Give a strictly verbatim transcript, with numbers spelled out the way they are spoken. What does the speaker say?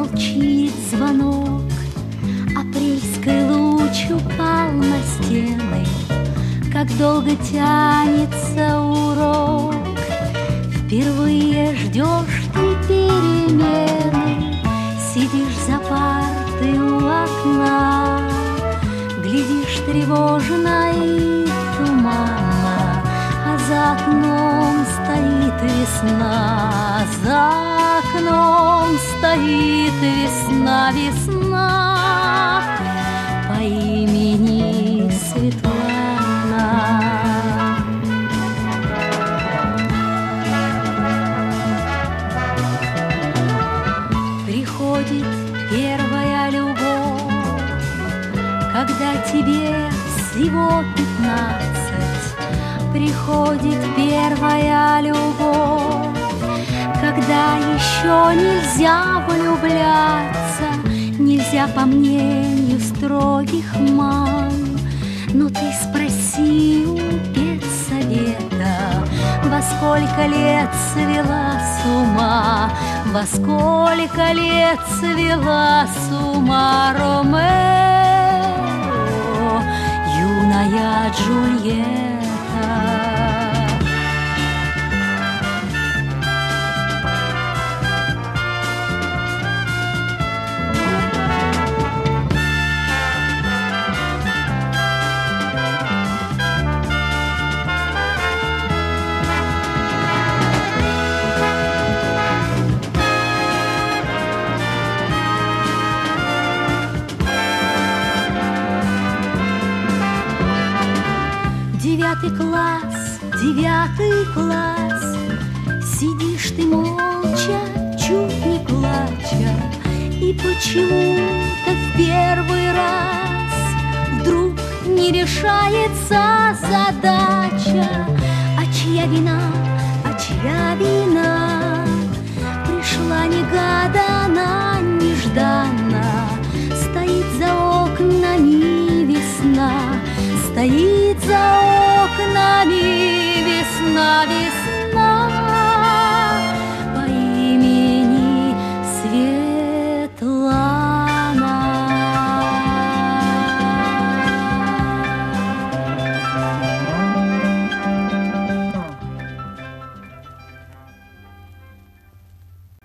Молчит звонок, апрельский луч упал на стены. Как долго тянется урок, впервые ждешь ты перемены. Сидишь за партой у окна, глядишь тревожно и туманно, а за окном стоит весна, за окном стоит весна, весна по имени Светлана. Приходит первая любовь, когда тебе всего пятнадцать. Приходит первая любовь, когда еще нельзя влюбляться, нельзя по мнению строгих мам. Но ты спроси у педсовета, во сколько лет свела с ума, во сколько лет свела с ума Ромео, юная Джульетта. Девятый класс, девятый класс, сидишь ты молча, чуть не плача, и почему-то в первый раз вдруг не решается задача. А чья вина, а чья вина? Пришла негаданно, нежданно, стоит за окнами весна, стоит за окнами весна, весна.